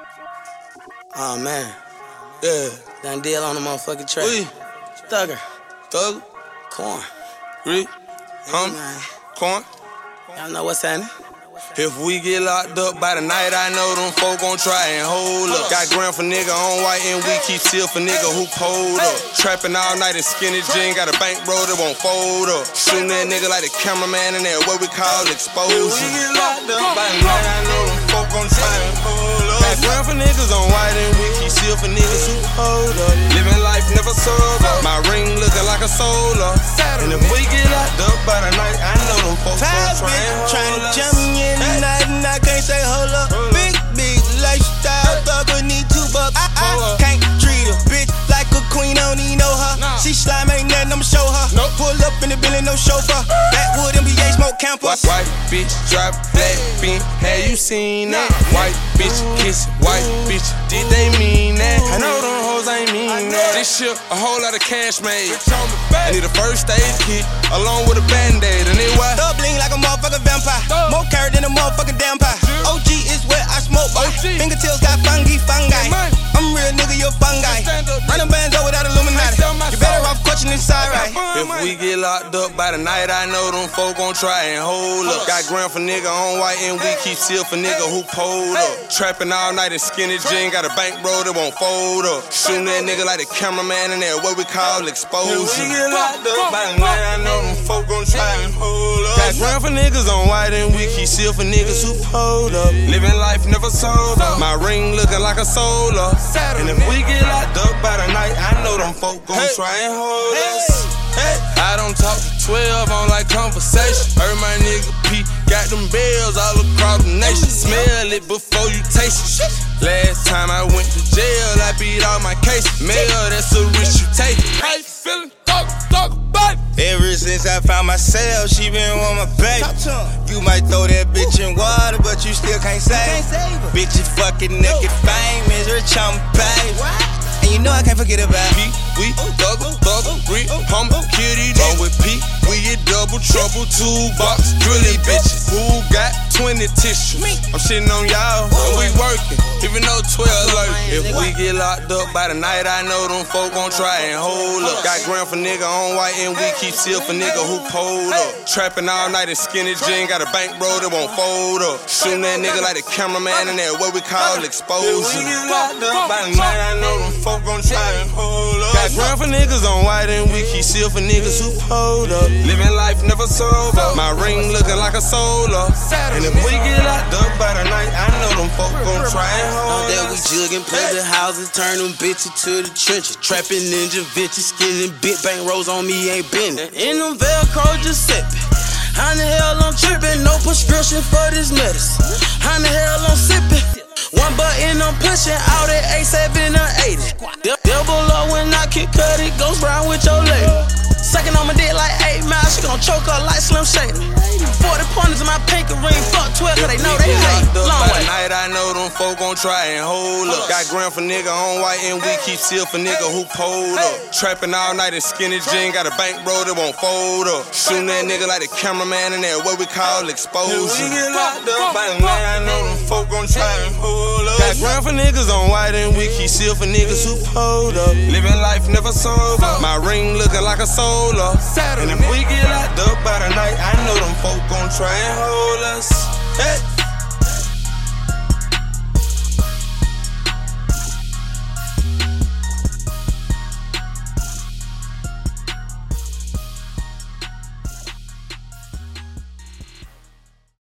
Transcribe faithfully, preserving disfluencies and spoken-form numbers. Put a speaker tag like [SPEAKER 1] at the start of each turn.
[SPEAKER 1] Oh man. Yeah. Done deal on the motherfucking track.
[SPEAKER 2] We.
[SPEAKER 1] Thugger.
[SPEAKER 2] Thug.
[SPEAKER 1] Corn.
[SPEAKER 2] Reed. Hum. Corn.
[SPEAKER 1] Y'all know what's happening?
[SPEAKER 2] If we get locked up by the night, I know them folk gon' try and hold up. Got grand for nigga on white and we keep seal for nigga who pulled up. Trapping all night in skinny jean, got a bankroll that won't fold up. Shooting that nigga like the cameraman in there, what we call exposure. If we get locked up by the night, I know them folk gon' try and hold up. Got grand for niggas on white and we keep seal for niggas who hold up. Living life never sober, my ring looking like a solar. And if we get locked up by the night, I know them folk gon' try and hold up.
[SPEAKER 3] Jump me in the night and I can't say hold up. Big, big lifestyle, thugger need two bucks. I, I can't treat a bitch like a queen, I don't even know her. She slime, ain't nothing, I'ma show her. Pull up in the building, no chauffeur. Backwood, M B A, smoke campus.
[SPEAKER 2] White bitch, drop black bean, have you seen that? White bitch, kiss, white bitch, did they mean that? I know them hoes ain't mean that. This shit, a whole lot of cash made. I need a first aid kit, along with a band-aid, and it why?
[SPEAKER 3] Thug bling like a motherfucking vampire. More carrot than a motherfucking damn pie. O G is where I smoke. Fingertips got fungi, fungi. I'm real nigga, you're fungi. Running bands over without Illuminati. You better off clutching inside right.
[SPEAKER 2] If we get locked up by the night, I know them folk gon' try and hold up. Got grand for nigga on white and we keep seal for nigga who pulled up. Trapping all night in skinny jean, got a bankroll that won't fold up. Shooting that nigga like the cameraman in there, what we call exposure. If we get locked up by the night, I know them folk gon' try and hold up. Got grand for niggas on white and we keep seal for niggas who pulled up. Living life never sober, my ring looking like a solar. And if we get locked up by the night, I know them folk gon' try and hold us. Hey. I don't talk to twelve on like conversation. Heard my nigga P got them bells all across the nation. Smell it before you taste it. Last time I went to jail, I beat all my cases. Mail, that's a risk you take. How you feeling? Talk, talk about it.
[SPEAKER 3] Ever since I found myself, she been on my baby. You might throw that bitch in water, but you still can't save her. Bitch, you fucking naked famous, rich on baby. And you know I can't forget about
[SPEAKER 2] P, we thug, thug, Reed, humble, kitty, wrong with P. We get double trouble, two box, really bitches. Who got twenty tissues? I'm shitting on y'all, and we working, even though twelve lurking. If we get locked up by the night, I know them folk gon' try and hold up. Got grand for nigga on white and we keep seal for nigga who pulled up. Trapping all night in skinny jean, got a bankroll that won't fold up. Shooting that nigga like the cameraman in there, what we call exposure. If we get locked up by the night, I know them folk gon' try and hold up. Got grand for niggas on white and we keep seal for niggas who pulled up. Living life never sober, my ring looking like a solar. And if we get locked up by the night, I know them folk gon' try and hold
[SPEAKER 1] That we
[SPEAKER 2] us.
[SPEAKER 1] jugging, play the houses, turn them bitches to the trenches. Trapping ninja bitches, skinning big bank rolls on me, ain't bending. In them Velcro Giuseppe. How the hell I'm tripping? No prescription for this medicine. How the hell I'm sipping? One button I'm pushing out at A seven or eighty. Double up when I can cut it, goes brown with your lady. Sucking on my dick like eight miles, she gon' choke her like Slim Shady. Forty pointers in my pinky ring, fuck twelve, cause they know they hate. Long way.
[SPEAKER 2] Night, I know them folk gon' try and hold up. Got grand for nigga on white and we keep seal for nigga who pulled up. Trapping all night in skinny jean, got a bankroll that won't fold up. Shooting that nigga like the cameraman in there, what we call exposure. If we get locked up by the night, I know them folk gon' try and hold up. Got grand for niggas on white and we keep seal for niggas who pulled up. Living life never sober, my ring looking like a solar. And if we get locked up by the night, I know them folk gon' try and hold us. Hey.